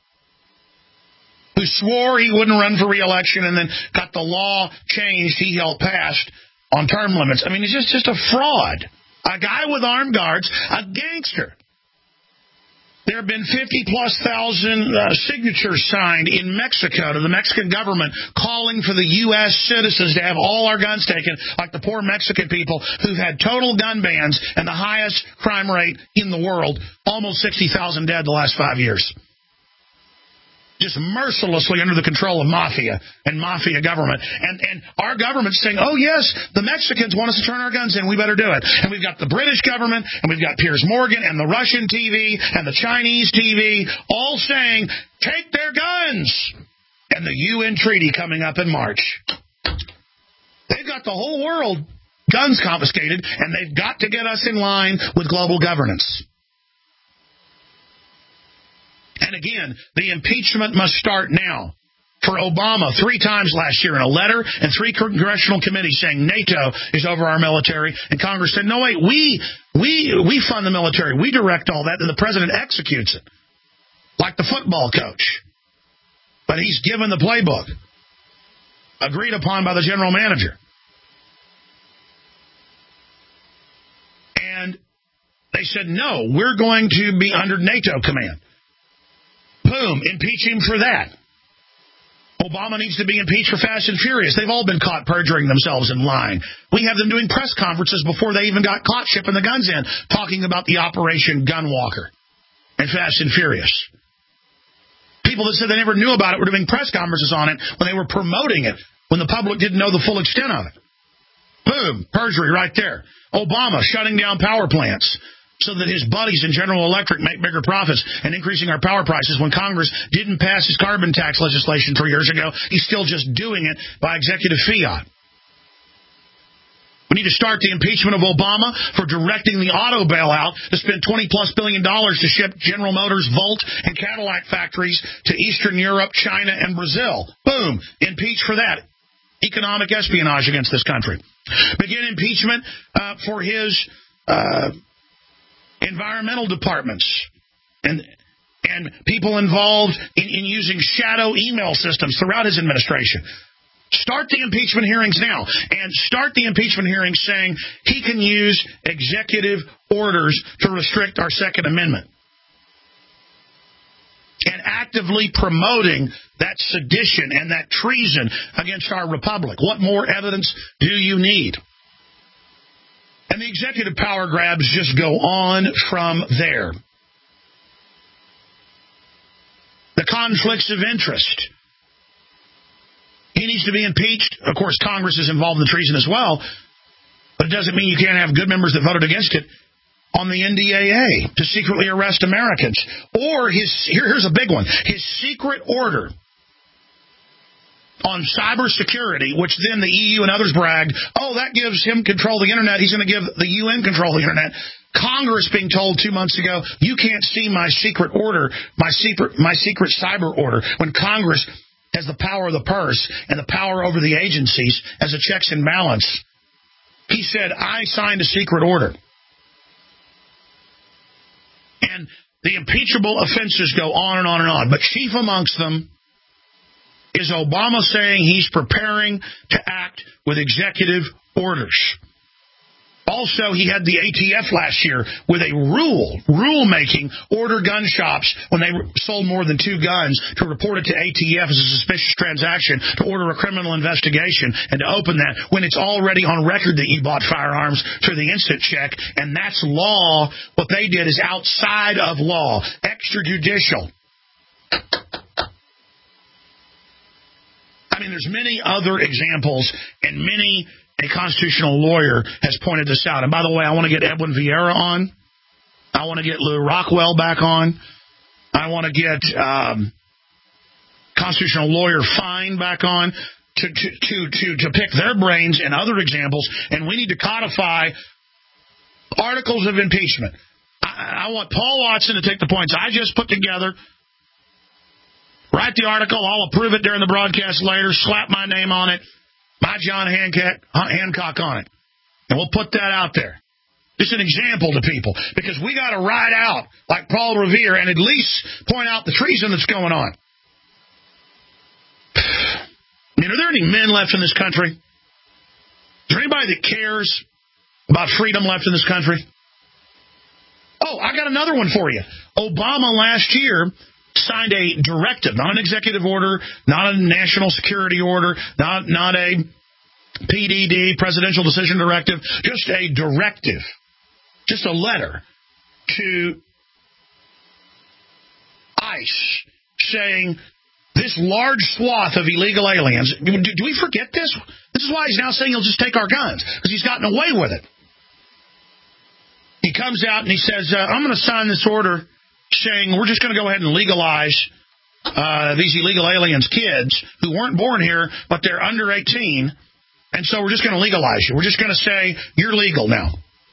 who swore he wouldn't run for re-election and then got the law changed he helped passed on term limits. I mean, he's just, just a fraud. A guy with armed guards, a gangster. There have been fifty-plus thousand uh, signatures signed in Mexico to the Mexican government calling for the U S citizens to have all our guns taken, like the poor Mexican people who've had total gun bans and the highest crime rate in the world, almost sixty thousand dead the last five years. Just mercilessly under the control of mafia and mafia government. And and our government's saying, oh, yes, the Mexicans want us to turn our guns in. We better do it. And we've got the British government, and we've got Piers Morgan, and the Russian T V, and the Chinese T V, all saying, take their guns. And the U N treaty coming up in March. They've got the whole world guns confiscated, and they've got to get us in line with global governance. And again, the impeachment must start now. For Obama, three times last year in a letter and three congressional committees saying NATO is over our military. And Congress said, no, wait, we we we fund the military. We direct all that. And the president executes it, like the football coach. But he's given the playbook, agreed upon by the general manager. And they said, no, we're going to be under NATO command. Boom, impeach him for that. Obama needs to be impeached for Fast and Furious. They've all been caught perjuring themselves and lying. We have them doing press conferences before they even got caught shipping the guns in, talking about the Operation Gunwalker and Fast and Furious. People that said they never knew about it were doing press conferences on it when they were promoting it, when the public didn't know the full extent of it. Boom, perjury right there. Obama shutting down power plants so that his buddies in General Electric make bigger profits and increasing our power prices when Congress didn't pass his carbon tax legislation three years ago. He's still just doing it by executive fiat. We need to start the impeachment of Obama for directing the auto bailout to spend twenty-plus billion dollars to ship General Motors, Volt, and Cadillac factories to Eastern Europe, China, and Brazil. Boom. Impeach for that. Economic espionage against this country. Begin impeachment uh, for his... Uh, environmental departments and and people involved in, in using shadow email systems throughout his administration. Start the impeachment hearings now, and start the impeachment hearings saying he can use executive orders to restrict our Second Amendment. And actively promoting that sedition and that treason against our republic. What more evidence do you need? And the executive power grabs just go on from there. The conflicts of interest. He needs to be impeached. Of course, Congress is involved in the treason as well. But it doesn't mean you can't have good members that voted against it on the N D A A to secretly arrest Americans. Or his here, here's a big one. His secret order on cybersecurity, which then the E U and others bragged, oh, that gives him control of the Internet. He's going to give the U N control of the Internet. Congress being told two months ago, you can't see my secret order, my secret, my secret cyber order, when Congress has the power of the purse and the power over the agencies as a checks and balance. He said, I signed a secret order. And the impeachable offenses go on and on and on. But chief amongst them is Obama saying he's preparing to act with executive orders. Also, he had the A T F last year with a rule, rule-making, order gun shops when they sold more than two guns to report it to A T F as a suspicious transaction, to order a criminal investigation, and to open that when it's already on record that you bought firearms through the instant check, and that's law. What they did is outside of law, extrajudicial. I mean, there's many other examples and many... A constitutional lawyer has pointed this out. And by the way, I want to get Edwin Vieira on. I want to get Lou Rockwell back on. I want to get um, constitutional lawyer Fine back on to, to, to, to, to pick their brains and other examples. And we need to codify articles of impeachment. I, I want Paul Watson to take the points I just put together, write the article, I'll approve it during the broadcast later, slap my name on it, by John Hancock, Hancock on it. And we'll put that out there. Just an example to people. Because we got to ride out like Paul Revere and at least point out the treason that's going on. I mean, are there any men left in this country? Is there anybody that cares about freedom left in this country? Oh, I got another one for you. Obama last year signed a directive, not an executive order, not a national security order, not, not a P D D, presidential decision directive, just a directive, just a letter to ICE saying this large swath of illegal aliens, do, do we forget this? This is why he's now saying he'll just take our guns, because he's gotten away with it. He comes out and he says, uh, I'm going to sign this order saying we're just going to go ahead and legalize uh, these illegal aliens' kids who weren't born here, but they're under eighteen, and so we're just going to legalize you. We're just going to say you're legal now.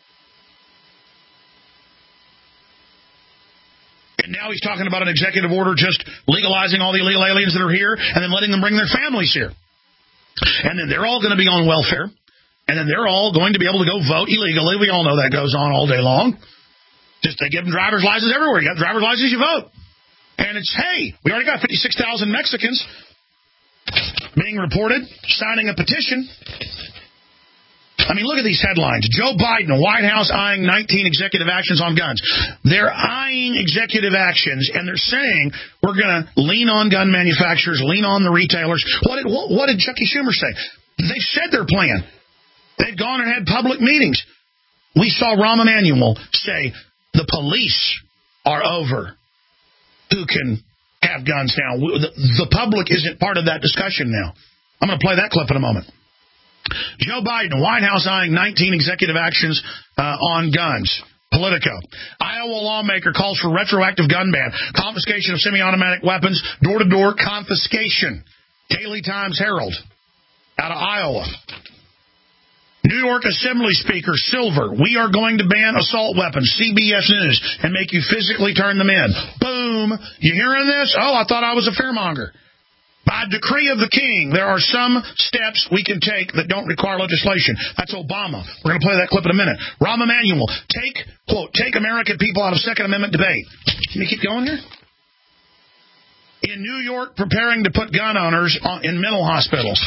And now he's talking about an executive order just legalizing all the illegal aliens that are here and then letting them bring their families here. And then they're all going to be on welfare, and then they're all going to be able to go vote illegally. We all know that goes on all day long. Just they give them driver's licenses everywhere. You got a driver's license, you vote. And it's, hey, we already got fifty-six thousand Mexicans being reported, signing a petition. I mean, look at these headlines. Joe Biden, White House eyeing nineteen executive actions on guns. They're eyeing executive actions, and they're saying we're going to lean on gun manufacturers, lean on the retailers. What did, what, what did Chucky Schumer say? They said their plan. They've gone and had public meetings. We saw Rahm Emanuel say, the police are over who can have guns now. The public isn't part of that discussion now. I'm going to play that clip in a moment. Joe Biden, White House eyeing nineteen executive actions uh, on guns. Politico. Iowa lawmaker calls for retroactive gun ban, confiscation of semi-automatic weapons, door-to-door confiscation. Daily Times Herald out of Iowa. New York Assembly Speaker Silver, we are going to ban assault weapons, C B S News, and make you physically turn them in. Boom. You hearing this? Oh, I thought I was a fearmonger. By decree of the king, there are some steps we can take that don't require legislation. That's Obama. We're going to play that clip in a minute. Rahm Emanuel, take, quote, take American people out of Second Amendment debate. Can we keep going here? In New York, preparing to put gun owners on, in mental hospitals.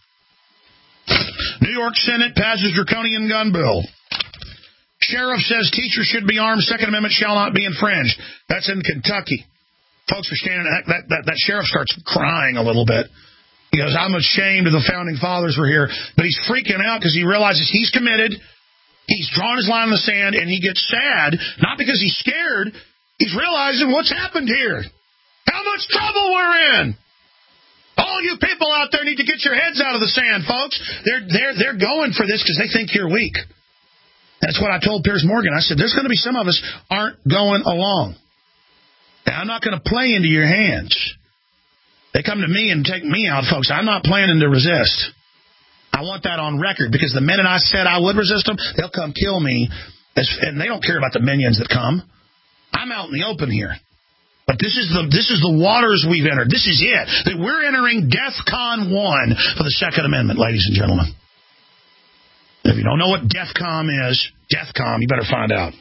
New York Senate passes draconian gun bill. Sheriff says teachers should be armed. Second Amendment shall not be infringed. That's in Kentucky. Folks are standing. That, that, that, that sheriff starts crying a little bit. He goes, I'm ashamed of the founding fathers were here. But he's freaking out because he realizes he's committed. He's drawn his line in the sand, and he gets sad, not because he's scared. He's realizing what's happened here. How much trouble we're in. All you people out there need to get your heads out of the sand, folks. They're they're they're going for this because they think you're weak. That's what I told Piers Morgan. I said, there's going to be some of us aren't going along. Now, I'm not going to play into your hands. They come to me and take me out, folks. I'm not planning to resist. I want that on record because the minute I said I would resist them, they'll come kill me. And they don't care about the minions that come. I'm out in the open here. But this is the this is the waters we've entered. This is it. That we're entering DEFCON one for the Second Amendment, ladies and gentlemen. If you don't know what DEFCON is, DEFCON, you better find out.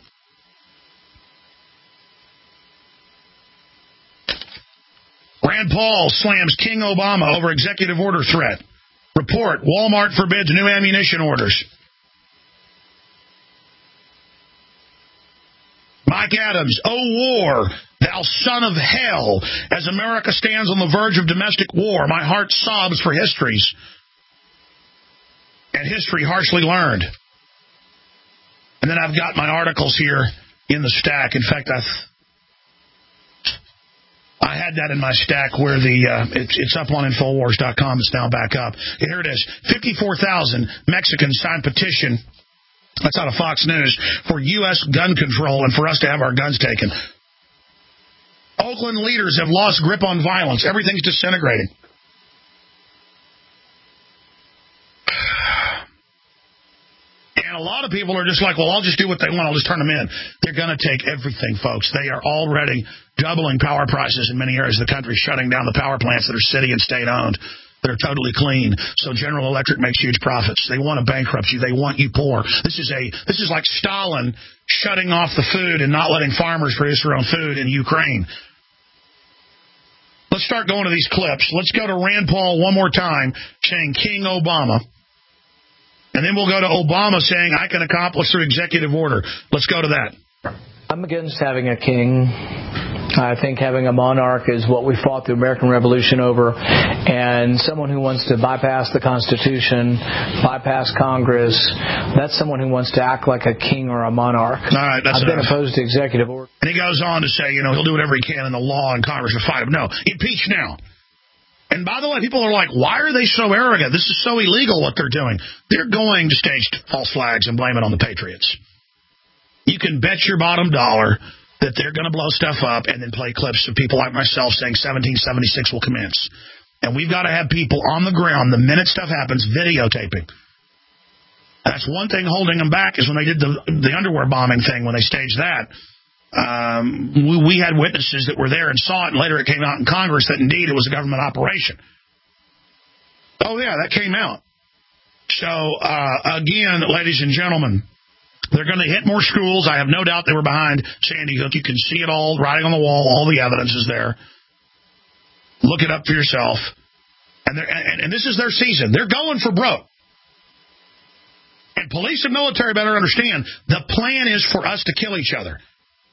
Rand Paul slams King Obama over executive order threat. Report, Walmart forbids new ammunition orders. Mike Adams, oh war, thou son of hell. As America stands on the verge of domestic war, my heart sobs for histories. And history harshly learned. And then I've got my articles here in the stack. In fact, I I had that in my stack where the uh, it's, it's up on Infowars dot com. It's now back up. Here it is. fifty-four thousand Mexicans signed petition. That's out of Fox News for U S gun control and for us to have our guns taken. Oakland leaders have lost grip on violence. Everything's disintegrating. And a lot of people are just like, well, I'll just do what they want. I'll just turn them in. They're going to take everything, folks. They are already doubling power prices in many areas of the country, shutting down the power plants that are city and state-owned. They're totally clean. So General Electric makes huge profits. They want to bankrupt you. They want you poor. This is a this is like Stalin shutting off the food and not letting farmers produce their own food in Ukraine. Let's start going to these clips. Let's go to Rand Paul one more time saying King Obama. And then we'll go to Obama saying I can accomplish through executive order. Let's go to that. I'm against having a king. I think having a monarch is what we fought the American Revolution over, and someone who wants to bypass the Constitution, bypass Congress, that's someone who wants to act like a king or a monarch. All right, that's I've been enough. opposed to executive order. And he goes on to say, you know, he'll do whatever he can in the law and Congress will fight him. No, impeach now. And by the way, people are like, why are they so arrogant? This is so illegal what they're doing. They're going to stage false flags and blame it on the Patriots. You can bet your bottom dollar that they're going to blow stuff up and then play clips of people like myself saying seventeen seventy-six will commence. And we've got to have people on the ground the minute stuff happens videotaping. That's one thing holding them back is when they did the, the underwear bombing thing, when they staged that. Um, we, we had witnesses that were there and saw it, and later it came out in Congress that indeed it was a government operation. Oh, yeah, that came out. So, uh, again, ladies and gentlemen, they're going to hit more schools. I have no doubt they were behind Sandy Hook. You can see it all writing on the wall. All the evidence is there. Look it up for yourself. And, and, and this is their season. They're going for broke. And police and military better understand the plan is for us to kill each other.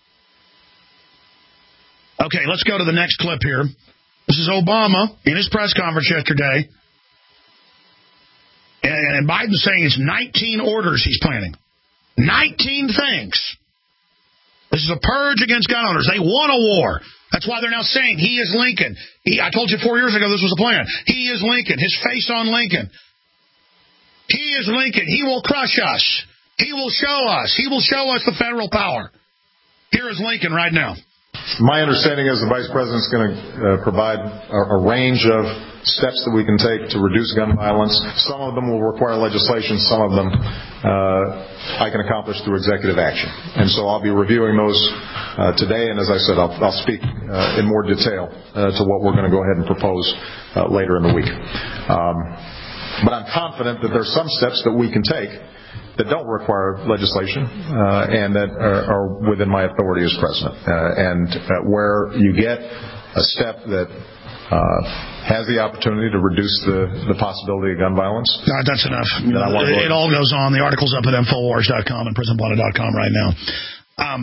Okay, let's go to the next clip here. This is Obama in his press conference yesterday. And, and Biden's saying it's nineteen orders he's planning. nineteen things. This is a purge against gun owners. They want a war. That's why they're now saying he is Lincoln. He, I told you four years ago this was the plan. He is Lincoln. His face on Lincoln. He is Lincoln. He will crush us. He will show us. He will show us the federal power. Here is Lincoln right now. My understanding is the Vice President's going to uh, provide a, a range of steps that we can take to reduce gun violence. Some of them will require legislation. Some of them uh, I can accomplish through executive action. And so I'll be reviewing those uh, today. And as I said, I'll, I'll speak uh, in more detail uh, to what we're going to go ahead and propose uh, later in the week. Um, but I'm confident that there are some steps that we can take that don't require legislation uh, and that are, are within my authority as president. Uh, and uh, where you get a step that uh, has the opportunity to reduce the, the possibility of gun violence. No, that's enough. It, it all goes on. The article's up at Infowars dot com and Prison Planet dot com right now. Um,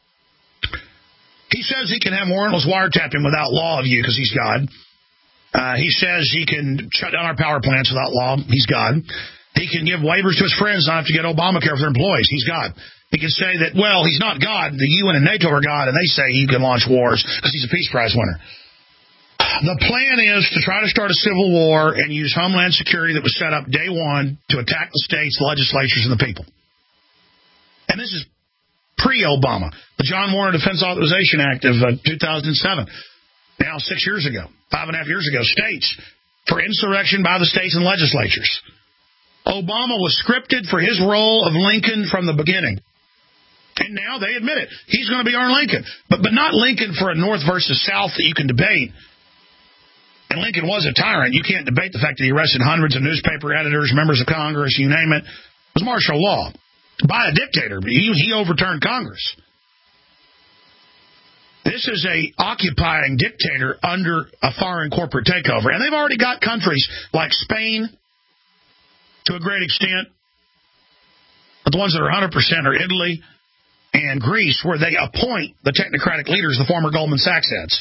he says he can have warrantless wiretapping without law of you because he's God. Uh, he says he can shut down our power plants without law. He's God. He can give waivers to his friends not have to get Obamacare for their employees. He's God. He can say that, well, he's not God. The U N and NATO are God, and they say he can launch wars because he's a Peace Prize winner. The plan is to try to start a civil war and use Homeland Security that was set up day one to attack the states, the legislatures, and the people. And this is pre-Obama. The John Warner Defense Authorization Act of uh, two thousand seven. Now, six years ago, five and a half years ago, states for insurrection by the states and legislatures. Obama was scripted for his role of Lincoln from the beginning. And now they admit it. He's going to be our Lincoln. But but not Lincoln for a North versus South that you can debate. And Lincoln was a tyrant. You can't debate the fact that he arrested hundreds of newspaper editors, members of Congress, you name it. It was martial law by a dictator. But he, he overturned Congress. This is a occupying dictator under a foreign corporate takeover. And they've already got countries like Spain, to a great extent, but the ones that are one hundred percent are Italy and Greece, where they appoint the technocratic leaders the former Goldman Sachs heads.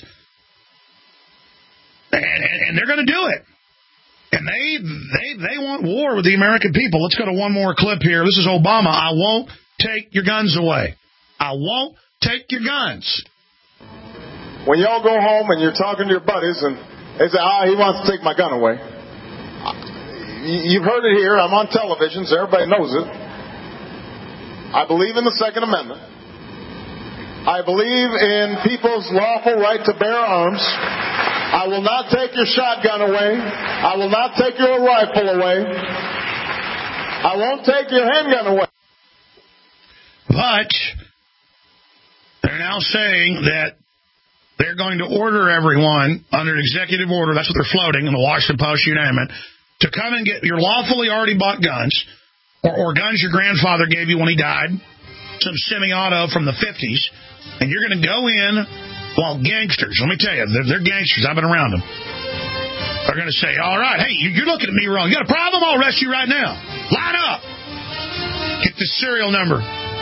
And, and, and they're going to do it. And they, they, they want war with the American people. Let's go to one more clip here. This is Obama. I won't take your guns away. I won't take your guns. When y'all go home and you're talking to your buddies and they say, ah, he wants to take my gun away. You've heard it here. I'm on television, so everybody knows it. I believe in the Second Amendment. I believe in people's lawful right to bear arms. I will not take your shotgun away. I will not take your rifle away. I won't take your handgun away. But they're now saying that they're going to order everyone under an executive order, that's what they're floating in the Washington Post, you name it, to come and get your lawfully already bought guns, or, or guns your grandfather gave you when he died, some semi-auto from the fifties, and you're going to go in while gangsters, let me tell you, they're, they're gangsters, I've been around them, are going to say, all right, hey, you're looking at me wrong. You got a problem? I'll arrest you right now. Line up. Get the serial number.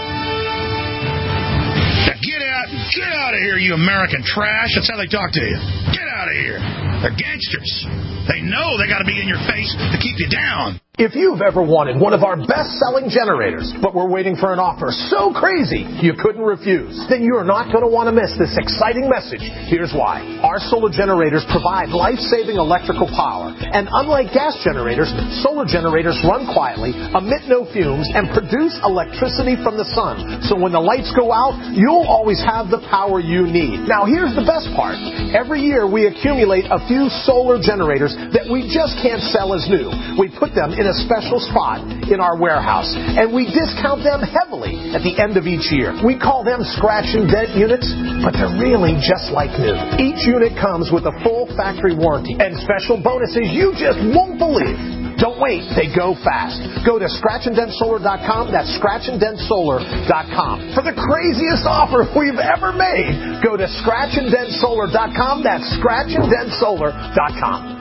Now get out, get out of here, you American trash. That's how they talk to you. Get out of here. They're gangsters. They know they got to be in your face to keep you down. If you've ever wanted one of our best-selling generators, but we're waiting for an offer so crazy you couldn't refuse, then you're not going to want to miss this exciting message. Here's why. Our solar generators provide life-saving electrical power. And unlike gas generators, solar generators run quietly, emit no fumes, and produce electricity from the sun. So when the lights go out, you'll always have the power you need. Now, here's the best part. Every year we accumulate a few solar generators that we just can't sell as new. We put them in a special spot in our warehouse, and we discount them heavily at the end of each year. We call them scratch and dent units, but they're really just like new. Each unit comes with a full factory warranty and special bonuses you just won't believe. Don't wait, they go fast. Go to scratch and dent solar dot com. That's scratch and dent solar dot com. For the craziest offer we've ever made, go to scratch and dent solar dot com. That's scratch and dent solar dot com.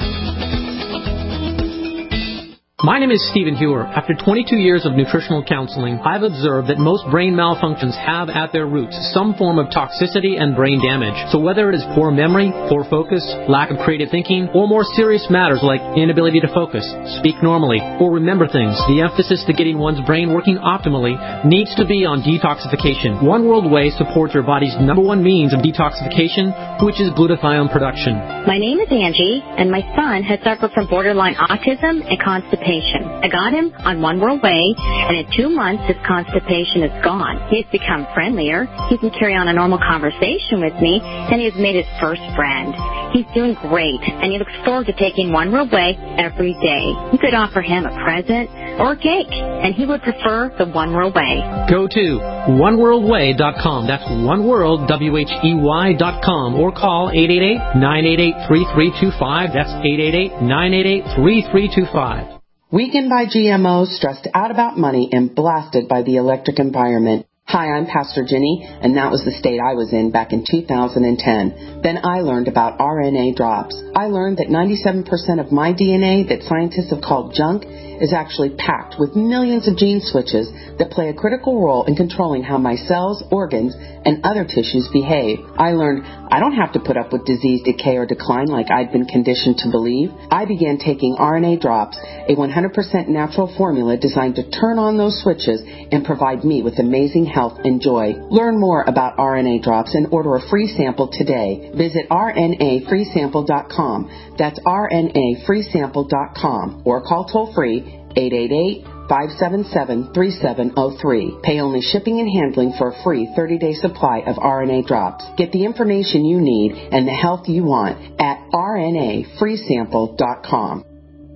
My name is Stephen Hewer. After twenty-two years of nutritional counseling, I've observed that most brain malfunctions have at their roots some form of toxicity and brain damage. So whether it is poor memory, poor focus, lack of creative thinking, or more serious matters like inability to focus, speak normally, or remember things, the emphasis to getting one's brain working optimally needs to be on detoxification. One World Whey supports your body's number one means of detoxification, which is glutathione production. My name is Angie, and my son has suffered from borderline autism and constipation. I got him on One World Whey, and in two months his constipation is gone. He's become friendlier, he can carry on a normal conversation with me, and he has made his first friend. He's doing great, and he looks forward to taking One World Whey every day. You could offer him a present or a cake, and he would prefer the One World Whey. Go to one world way dot com. That's one world, W H E Y dot com, or call eight eight eight, nine eight eight, three three two five. That's eight eight eight, nine eight eight, three three two five. Weakened by G M Os, stressed out about money, and blasted by the electric environment. Hi, I'm Pastor Ginny, and that was the state I was in back in two thousand ten. Then I learned about R N A drops. I learned that ninety-seven percent of my D N A that scientists have called junk is actually packed with millions of gene switches that play a critical role in controlling how my cells, organs, and other tissues behave. I learned I don't have to put up with disease, decay, or decline like I'd been conditioned to believe. I began taking R N A drops, a one hundred percent natural formula designed to turn on those switches and provide me with amazing health and joy. Learn more about R N A drops and order a free sample today. Visit R N A free sample dot com. That's R N A free sample dot com, or call toll-free eight eight eight, five seven seven, three seven zero three. Pay only shipping and handling for a free thirty-day supply of R N A drops. Get the information you need and the health you want at R N A free sample dot com.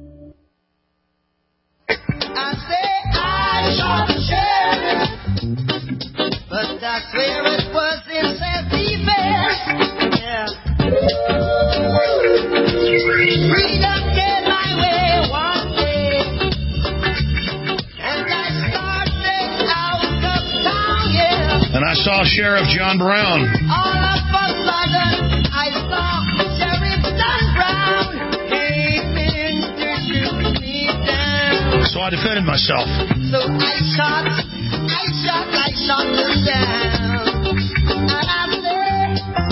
I say I shot a sheriff, but I swear it was in self-defense. Yeah. Freedom came my way one day, and I started out of town, yeah. And I saw Sheriff John Brown. All of us So I defended myself. So I shot, I shot, I shot them down. And I said,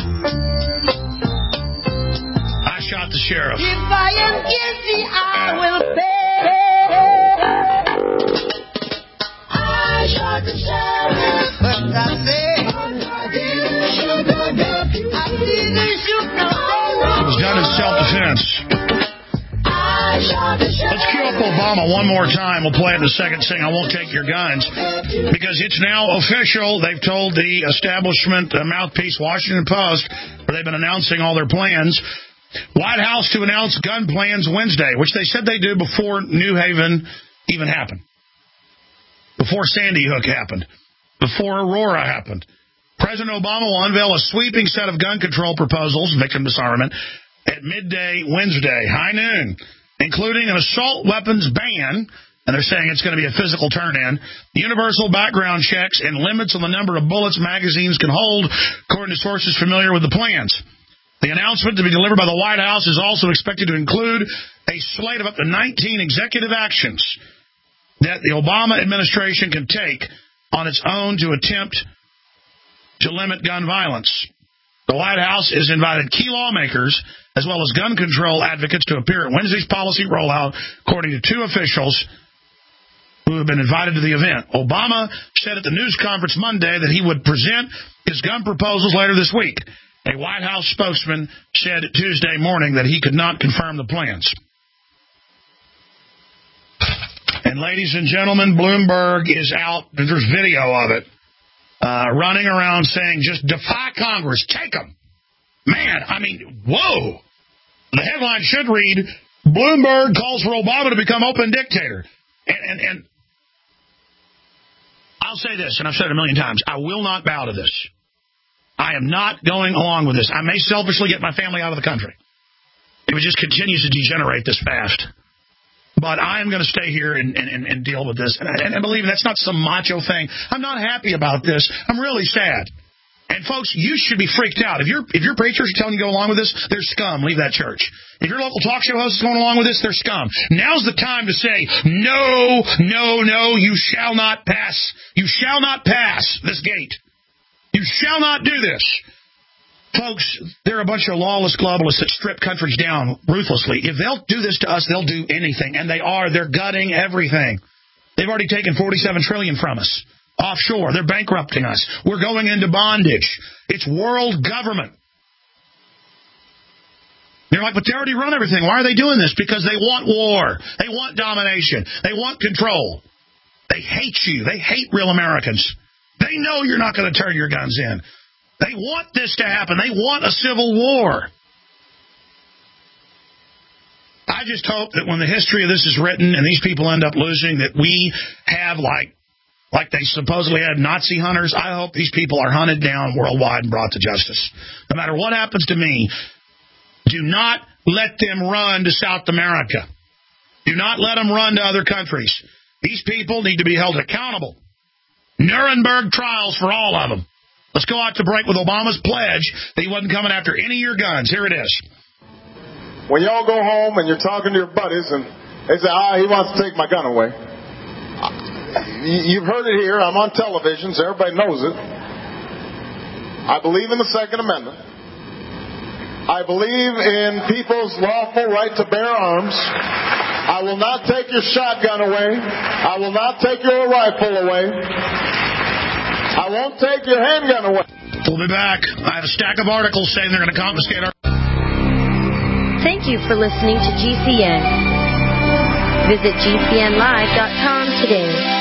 I shot the sheriff. if I am guilty, I will pay. I shot the sheriff. But I said, I didn't shoot no gun. I didn't shoot no gun. It was done in self-defense. Let's cue up Obama one more time. We'll play it in the second thing. I won't take your guns. Because it's now official. They've told the establishment, the mouthpiece, Washington Post, where they've been announcing all their plans. White House to announce gun plans Wednesday, which they said they do before New Haven even happened. Before Sandy Hook happened. Before Aurora happened. President Obama will unveil a sweeping set of gun control proposals, victim disarmament, at midday Wednesday, high noon, including an assault weapons ban, and they're saying it's going to be a physical turn-in, universal background checks, and limits on the number of bullets magazines can hold, according to sources familiar with the plans. The announcement to be delivered by the White House is also expected to include a slate of up to nineteen executive actions that the Obama administration can take on its own to attempt to limit gun violence. The White House has invited key lawmakers as well as gun control advocates to appear at Wednesday's policy rollout, according to two officials who have been invited to the event. Obama said at the news conference Monday that he would present his gun proposals later this week. A White House spokesman said Tuesday morning that he could not confirm the plans. And ladies and gentlemen, Bloomberg is out. There's video of it. Uh, running around saying, just defy Congress. Take them. Man, I mean, whoa. The headline should read, Bloomberg calls for Obama to become open dictator. And, and, and I'll say this, and I've said it a million times, I will not bow to this. I am not going along with this. I may selfishly get my family out of the country. It just continues to degenerate this fast. But I am going to stay here and, and, and deal with this. And, and, and believe me, that's not some macho thing. I'm not happy about this. I'm really sad. And, folks, you should be freaked out. If, you're, if your preachers are telling you to go along with this, they're scum. Leave that church. If your local talk show host is going along with this, they're scum. Now's the time to say, no, no, no, you shall not pass. You shall not pass this gate. You shall not do this. Folks, they're a bunch of lawless globalists that strip countries down ruthlessly. If they'll do this to us, they'll do anything. And they are. They're gutting everything. They've already taken forty-seven trillion dollars from us. Offshore. They're bankrupting us. We're going into bondage. It's world government. You're like, but they already run everything. Why are they doing this? Because they want war. They want domination. They want control. They hate you. They hate real Americans. They know you're not going to turn your guns in. They want this to happen. They want a civil war. I just hope that when the history of this is written and these people end up losing, that we have, like, like they supposedly had Nazi hunters, I hope these people are hunted down worldwide and brought to justice. No matter what happens to me, do not let them run to South America. Do not let them run to other countries. These people need to be held accountable. Nuremberg trials for all of them. Let's go out to break with Obama's pledge that he wasn't coming after any of your guns. Here it is. When y'all go home and you're talking to your buddies and they say, ah, he wants to take my gun away. You've heard it here. I'm on television, so everybody knows it. I believe in the Second Amendment. I believe in people's lawful right to bear arms. I will not take your shotgun away. I will not take your rifle away. I won't take your handgun away. We'll be back. I have a stack of articles saying they're going to confiscate our... Thank you for listening to G C N. Visit G C N live dot com today.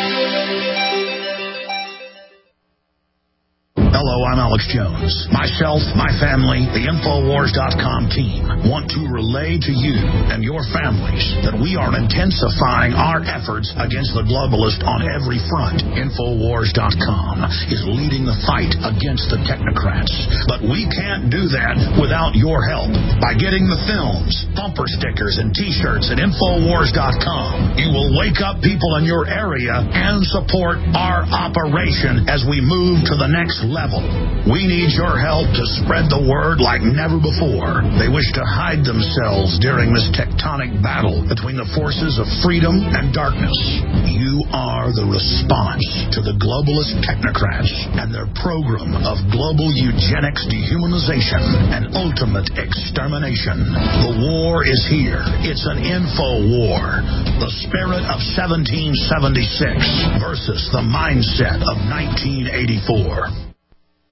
Hello, I'm Alex Jones. Myself, my family, the Infowars dot com team want to relay to you and your families that we are intensifying our efforts against the globalist on every front. Infowars dot com is leading the fight against the technocrats. But we can't do that without your help. By getting the films, bumper stickers, and T-shirts at Infowars dot com, you will wake up people in your area and support our operation as we move to the next level. We need your help to spread the word like never before. They wish to hide themselves during this tectonic battle between the forces of freedom and darkness. You are the response to the globalist technocrats and their program of global eugenics, dehumanization, and ultimate extermination. The war is here. It's an info war. The spirit of seventeen seventy-six versus the mindset of nineteen eighty-four.